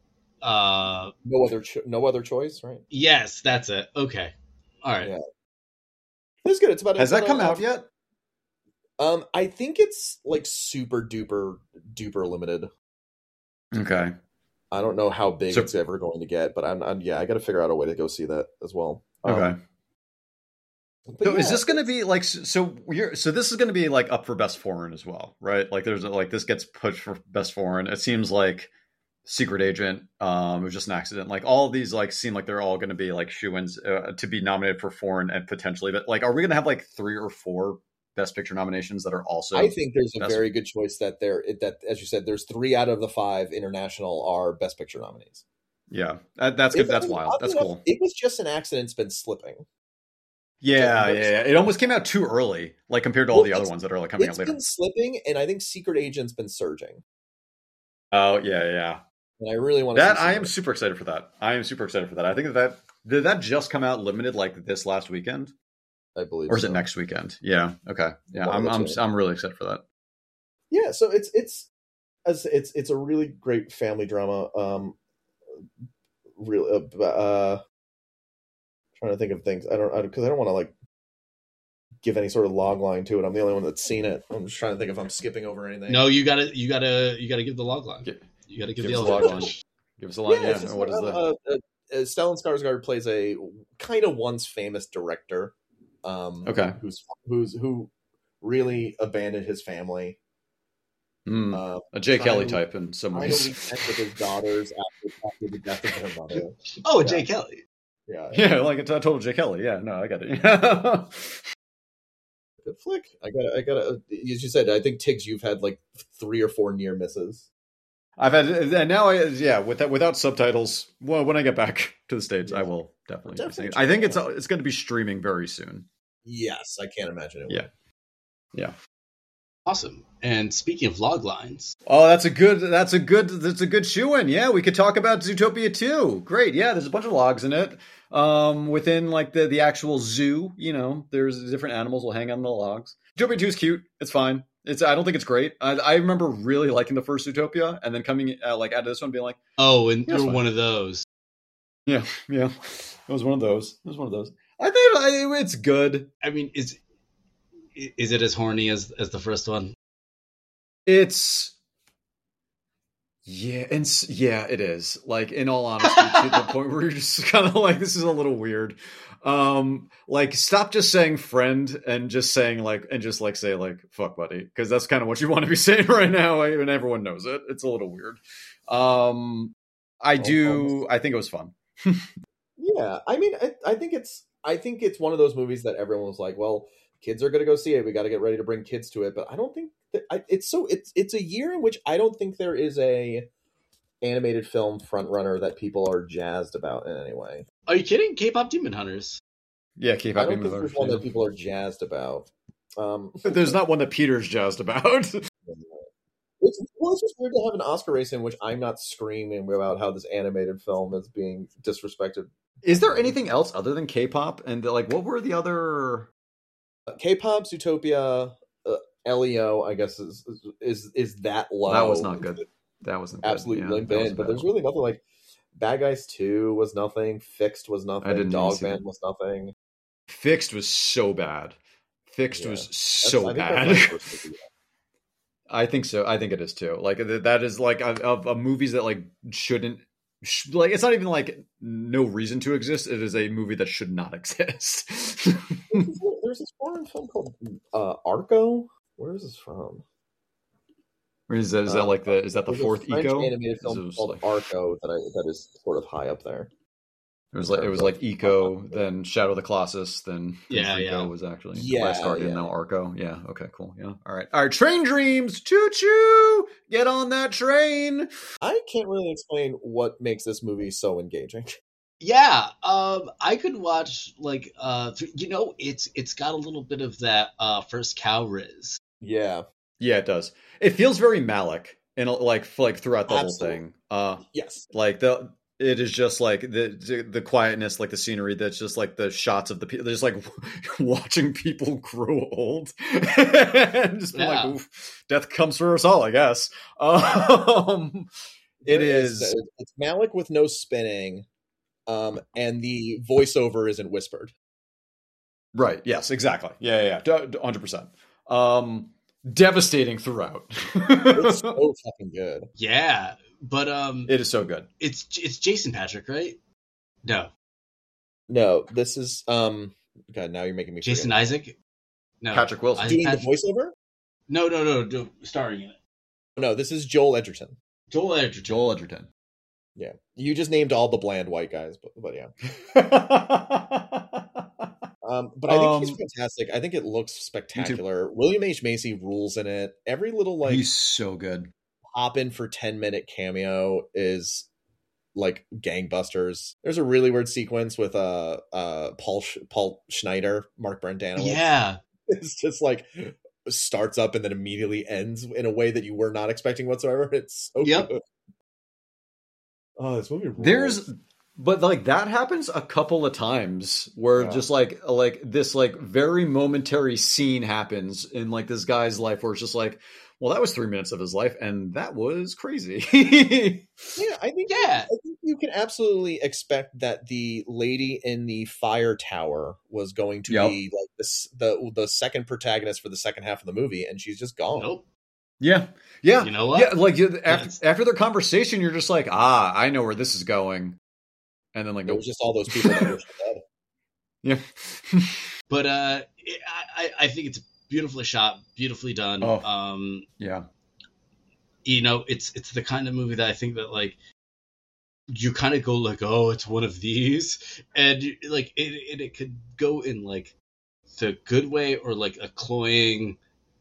No other choice, right? Yes, that's it. Okay. All right. Yeah. It's good. Has that come out yet? I think it's like super duper limited. Okay. I don't know how big it's ever going to get, but I got to figure out a way to go see that as well. Okay. So is this going to be like so this is going to be like up for Best Foreign as well, right? Like there's like this gets pushed for Best Foreign. It seems like Secret Agent it was just an accident. Like all of these like seem like they're all going to be like shoo-ins to be nominated for foreign and potentially, but like are we going to have like 3 or 4 Best Picture nominations that are also? I think there's a very good choice that as you said, there's 3 out of the 5 international are Best Picture nominees. Yeah, that's good. That's wild. That's cool. It was just an accident. It's been slipping. Yeah. It almost came out too early, like compared to all the other ones that are like coming out later. It's been slipping, and I think Secret Agent's been surging. Oh yeah. And I really want to. I am super excited for that. I think that Did that just come out limited like this last weekend? I believe, or is so. it next weekend? Yeah. Okay. Yeah, One of the two. I'm really excited for that. Yeah, so it's a really great family drama. Really, trying to think of things. Because I don't want to like give any sort of log line to it. I'm the only one that's seen it. I'm just trying to think if I'm skipping over anything. No, you gotta give the log line. You gotta give the log line. Give us a line. Yeah. Just, What is that? Stellan Skarsgård plays a kind of once famous director. Okay. Who really abandoned his family. A Jay Kelly type in some ways. With his daughters after the death of their mother. Oh, Yeah. Jay Kelly. Yeah, like a total Jay Kelly. Yeah, no, I got it. Good flick. I gotta. As you said, I think Tiggs, you've had like 3 or 4 near misses. I've had, and now without subtitles. Well, when I get back to the States, I will definitely be seeing it. I think it's going to be streaming very soon. Yes, I can't imagine it. Yeah. Awesome. And speaking of log lines, Oh, that's a good shoe-in. Yeah, we could talk about Zootopia 2. Great. Yeah, there's a bunch of logs in it. Within like the actual zoo, there's different animals will hang on the logs. Zootopia 2 is cute. It's fine. I don't think it's great. I remember really liking the first Zootopia, and then coming out of this one being like, and Yeah, you're fine. one of those. yeah, it was one of those. I think it's good. I mean, is it as horny as the first one? It is. Like, in all honesty, to the point where you're just kind of like, this is a little weird. Like, stop just saying friend and just saying like, say like, fuck buddy, because that's kind of what you want to be saying right now, and everyone knows it. It's a little weird. I think it was fun. Yeah, I mean, I think it's one of those movies that everyone was like, well, kids are going to go see it. We got to get ready to bring kids to it. But I don't think that it's a year in which I don't think there is a animated film front runner that people are jazzed about in any way. Are you kidding? K-pop Demon Hunters. Yeah, I don't think there's one that people are jazzed about. There's not one that Peter's jazzed about. It's just weird to have an Oscar race in which I'm not screaming about how this animated film is being disrespected. Is there anything else other than K-pop? And like, what were the other? K-pop, Zootopia, Leo, I guess is that low. That was not good. That wasn't absolutely good. limp in, but there's really nothing like Bad Guys 2 was nothing, Fixed was nothing, Dogman was nothing. Fixed was so bad. Was so bad. I think so. I think it is too. Like, that is like of movies that like shouldn't. Like, it's not even like no reason to exist. It is a movie that should not exist. There's this foreign film called Arco. Where is this from? Is that like is that the fourth French Eco? Animated film called Arco that is sort of high up there. It was like Eco, then Shadow of the Colossus, then Eco was actually Last Guardian, now Arco. Yeah, okay, cool. Yeah, all right. Train Dreams, choo choo, get on that train. I can't really explain what makes this movie so engaging. Yeah, I could watch like it's got a little bit of that first cow riz. Yeah, it does. It feels very Malick, and like throughout the Absolutely. whole thing. Yes, like it is just like the quietness, like the scenery. That's just like the shots of the people. They're just like watching people grow old, and just be like, oof, death comes for us all, I guess. It's Malick with no spinning, and the voiceover isn't whispered. Right. Yes. Exactly. Yeah. 100%. Devastating throughout. It's so fucking good. Yeah, but it is so good. It's Jason Patrick, right? No, this is God. Now you're making me Jason forget. Isaac. No, Patrick Wilson doing the voiceover. No, starring in it. No, this is Joel Edgerton. Joel Edgerton. Yeah, you just named all the bland white guys, but yeah. But I think he's fantastic. I think it looks spectacular. William H. Macy rules in it. Every little he's so good. Hop in for 10-minute cameo is like gangbusters. There's a really weird sequence with Paul Schneider, Mark Brendanawicz. Yeah, it's just like starts up and then immediately ends in a way that you were not expecting whatsoever. It's so good. Oh, this movie rules. But like that happens a couple of times where just like this like very momentary scene happens in like this guy's life where it's just like, well, that was 3 minutes of his life, and that was crazy. I think you can absolutely expect that the lady in the fire tower was going to be like the second protagonist for the second half of the movie, and she's just gone. Nope. Yeah. You know what? Yeah, like after their conversation, you're just like, I know where this is going. And then like it was just all those people that were dead. Yeah. But I think it's beautifully shot, beautifully done. Yeah. You know, it's the kind of movie that I think that like you kind of go like, oh, it's one of these, and like it could go in like the good way or like a cloying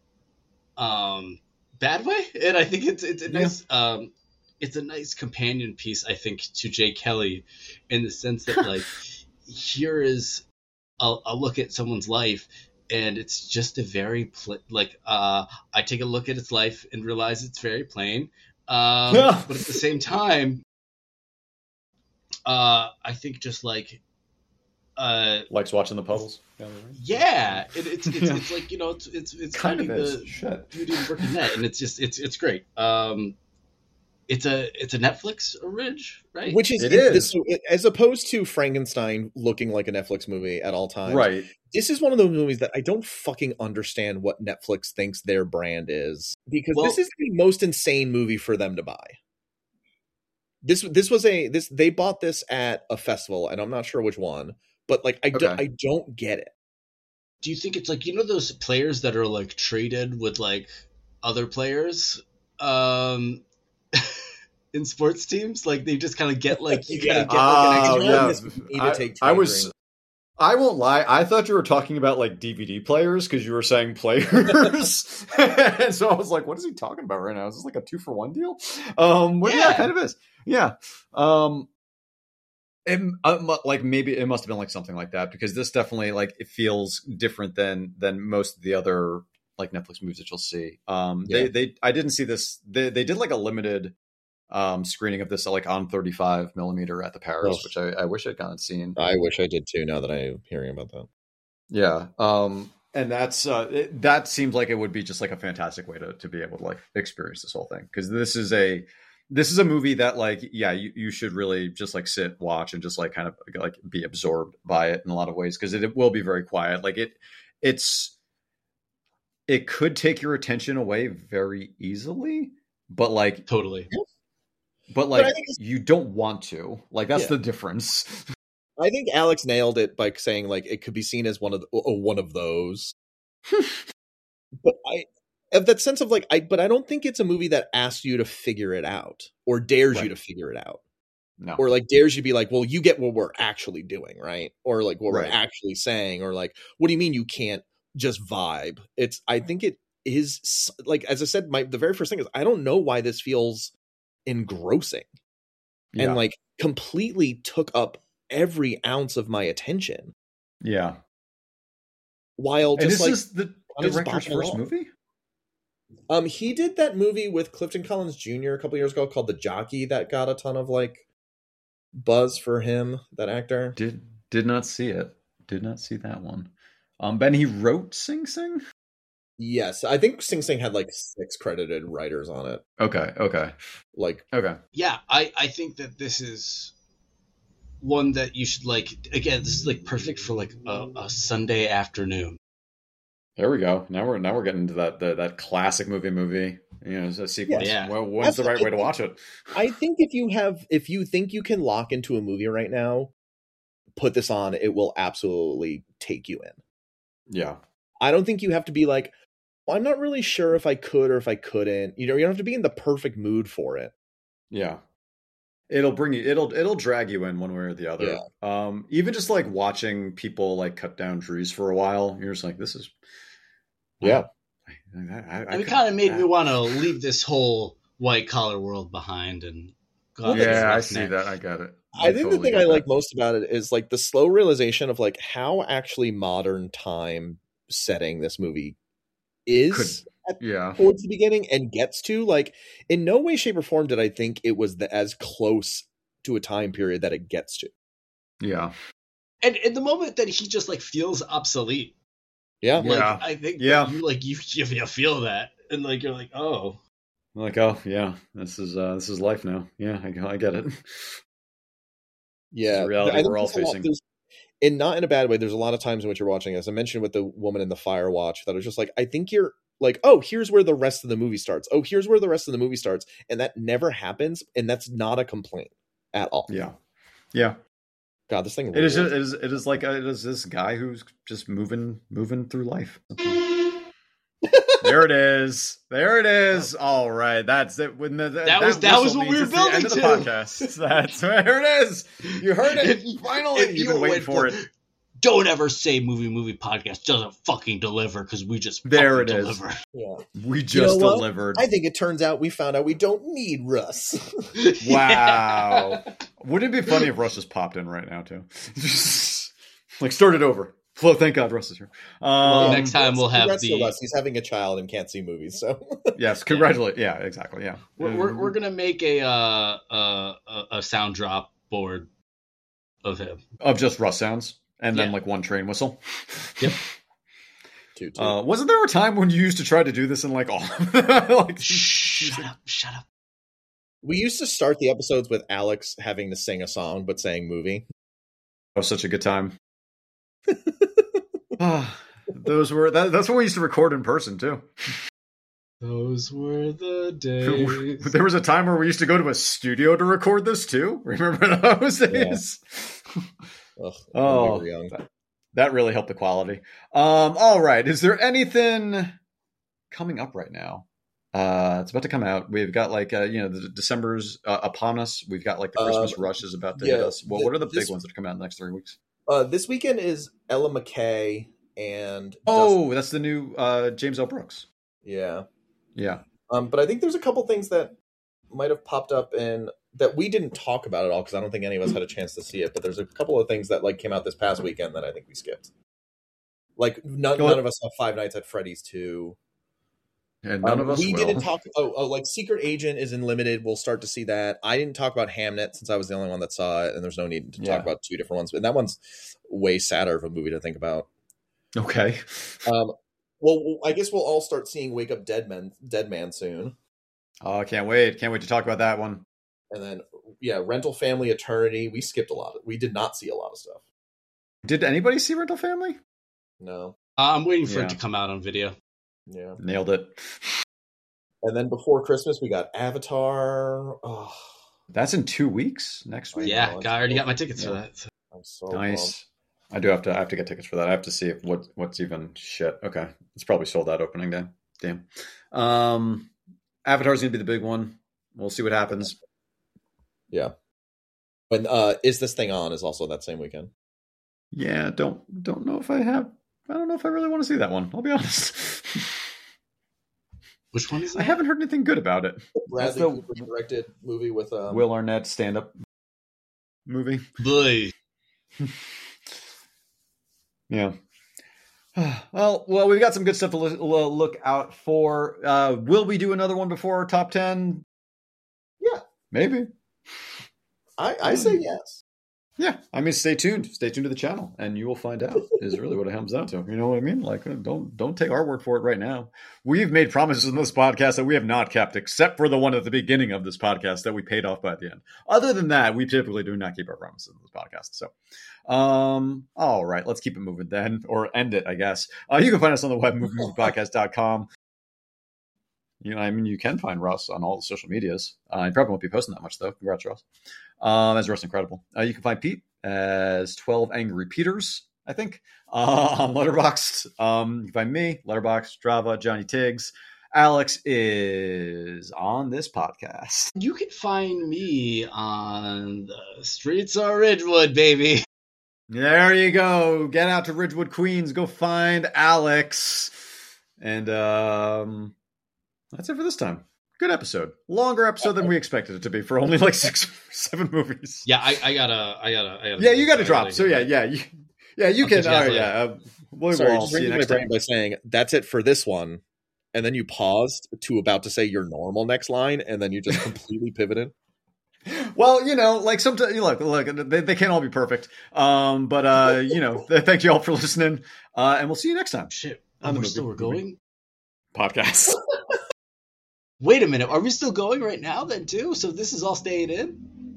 bad way, and I think it's a nice it's a nice companion piece, I think, to Jay Kelly, in the sense that like here is a look at someone's life, and it's just a very I take a look at its life and realize it's very plain, but at the same time, I think just like likes watching the puddles. It's like, you know, it's kind of the beauty of working net, and it's great. It's a Netflix orig, right? Which is as opposed to Frankenstein looking like a Netflix movie at all times. Right. This is one of those movies that I don't fucking understand what Netflix thinks their brand is, because this is the most insane movie for them to buy. They bought this at a festival, and I'm not sure which one, but like I don't get it. Do you think it's like, you know, those players that are like traded with like other players in sports teams? Like they just kind of get like I won't lie, I thought you were talking about like DVD players because you were saying players. And so I was like, what is he talking about right now? Is this like a 2-for-1 deal? Yeah, kind of is. Yeah. Like maybe it must have been like something like that, because this definitely like it feels different than most of the other like Netflix movies that you'll see. I didn't see this. They did like a limited screening of this like on 35 millimeter at the Paris, which I wish I'd gone and seen. I wish I did too, now that I'm hearing about that. Yeah. And that's that seems like it would be just like a fantastic way to be able to like experience this whole thing, because this is a movie that like, you should really just like sit, watch, and just like kind of like be absorbed by it in a lot of ways, because it will be very quiet. Like it could take your attention away very easily, but like totally. But like you don't want to. Like that's the difference. I think Alex nailed it by saying like it could be seen as one of those. But I have that sense of like but I don't think it's a movie that asks you to figure it out or dares you to figure it out. No. Or like dares you to be like, well, you get what we're actually doing, right? Or like what we're actually saying, or like, what do you mean you can't just vibe? I think it is like, as I said, the very first thing is I don't know why this feels engrossing and like completely took up every ounce of my attention. Yeah. While just this is the director's first movie? He did that movie with Clifton Collins Jr. a couple years ago called The Jockey that got a ton of like buzz for him, that actor. Did not see it. Did not see that one. Ben, he wrote Sing Sing? Yes, I think Sing Sing had like 6 credited writers on it. Okay. Yeah, I think that this is one that you should like. Again, this is like perfect for like a Sunday afternoon. There we go. Now we're getting into that classic movie. You know, a sequence. Yeah. Well, when's the right way to watch it? I think if you think you can lock into a movie right now, put this on. It will absolutely take you in. Yeah. I don't think you have to be like, well, I'm not really sure if I could or if I couldn't. You know, you don't have to be in the perfect mood for it. Yeah. It'll drag you in one way or the other. Yeah. Even just like watching people like cut down trees for a while, you're just like, this is. Yeah. It kind of made me want to leave this whole white collar world behind and go. Yeah, I see that. I got it. I think the thing I like most about it is like the slow realization of like how actually modern time setting this movie is towards the beginning and gets to. Like in no way, shape, or form did I think it was as close to a time period that it gets to. Yeah. And in the moment that he just like feels obsolete, Yeah. like Yeah. I think Yeah. that you feel that, and like you're like, oh, Like, oh yeah, this is life now. Yeah, I get it. Yeah. It's the reality I think we're all there's a lot- facing. there's- and not in a bad way, there's a lot of times in which you're watching this. I mentioned with the woman in the Firewatch that I was just like, I think you're like, oh, here's where the rest of the movie starts. Oh, here's where the rest of the movie starts. And that never happens. And that's not a complaint at all. Yeah. Yeah. God, this thing It is rules. it is like it is this guy who's just moving through life. There it is. There it is. All right, that's it. When That was what we were building end of the to. podcast. That's there it is. You heard it. Finally, if you've been were waiting for it. Don't ever say movie podcast doesn't fucking deliver, because we just There fucking it is. deliver. Yeah. We just know what? delivered. I think it turns out we found out we don't need Russ. Wow. Wouldn't it be funny if Russ just popped in right now too? Like start it over. Flo, thank God Russ is here. Next time we'll have Congrats to the. Russ. He's having a child and can't see movies. So Yes, congratulate. Yeah, exactly. Yeah. We're gonna make a sound drop board of him. Of just Russ sounds and then Yeah. like one train whistle. Yep. two. Wasn't there a time when you used to try to do this in like all like Shut up. We used to start the episodes with Alex having to sing a song but saying movie. That was such a good time. Those were that's what we used to record in person too. Those were the days. There was a time where we used to go to a studio to record this too. Remember those days? Ugh, Oh, when we were young. that really helped the quality. All right. Is there anything coming up right now? It's about to come out. We've got like the December's upon us. We've got like the Christmas rush is about to hit us. Well, what are the big ones that are coming out in the next 3 weeks? This weekend is Ella McKay and That's the new James L. Brooks. yeah. Yeah. But I think there's a couple things that might have popped up in that we didn't talk about at all because I don't think any of us had a chance to see it. But there's a couple of things that like came out this past weekend that I think we skipped. Like none of us saw Five Nights at Freddy's 2. And none of us we will. didn't talk. Like Secret Agent is in limited. We'll start to see that. I didn't talk about Hamnet since I was the only one that saw it, and there's no need to talk about two different ones. And that one's way sadder of a movie to think about. Okay. Well, I guess we'll all start seeing Wake Up Dead Man soon. Oh, can't wait. Can't wait to talk about that one. And then, Rental Family Eternity. We skipped a lot. We did not see a lot of stuff. Did anybody see Rental Family? No. I'm waiting for it to come out on video. Yeah. Nailed it. And then before Christmas, we got Avatar. Oh, That's in 2 weeks next week. Yeah, I already got my tickets for that. I'm so Nice. I have to get tickets for that. I have to see if what's even shit. Okay. It's probably sold out opening day. Damn. Avatar's gonna be the big one. We'll see what happens. Yeah. But Is This Thing On is also that same weekend. Yeah, don't know if I don't know if I really want to see that one. I'll be honest. Which one is that? I haven't heard anything good about it. Bradley the- Cooper directed movie with Will Arnett stand-up movie. Boy. Yeah. Well, we've got some good stuff to look out for. Will we do another one before our top 10? Yeah. Maybe. I say yes. Yeah. I mean, stay tuned. Stay tuned to the channel, and you will find out is really what it comes down to. You know what I mean? Like, don't take our word for it right now. We've made promises in this podcast that we have not kept, except for the one at the beginning of this podcast that we paid off by the end. Other than that, we typically do not keep our promises in this podcast. So, all right, let's keep it moving then, or end it, I guess. You can find us on the web, moviemoviepodcast.com. You can find Russ on all the social medias. I probably won't be posting that much, though. Congrats, Russ. As Russ Incredible. You can find Pete as 12 Angry Peters, I think, on Letterboxd. You can find me, Letterboxd, Strava, Johnny Tiggs. Alex is on this podcast. You can find me on the streets of Ridgewood, baby. There you go. Get out to Ridgewood, Queens. Go find Alex. And that's it for this time. Good episode. Longer episode than we expected it to be for only like 6 or 7 movies. Yeah, I gotta. Yeah, you got to drop. So you can. Sorry, We'll Sorry, all just see you ringing my next brain time. by saying that's it for this one, and then you paused to about to say your normal next line, and then you just completely pivoted. Well, like sometimes, look, they can't all be perfect. But thank you all for listening. And we'll see you next time. Shit. On the We're going? Podcast. Wait a minute. Are we still going right now then too? So this is all staying in?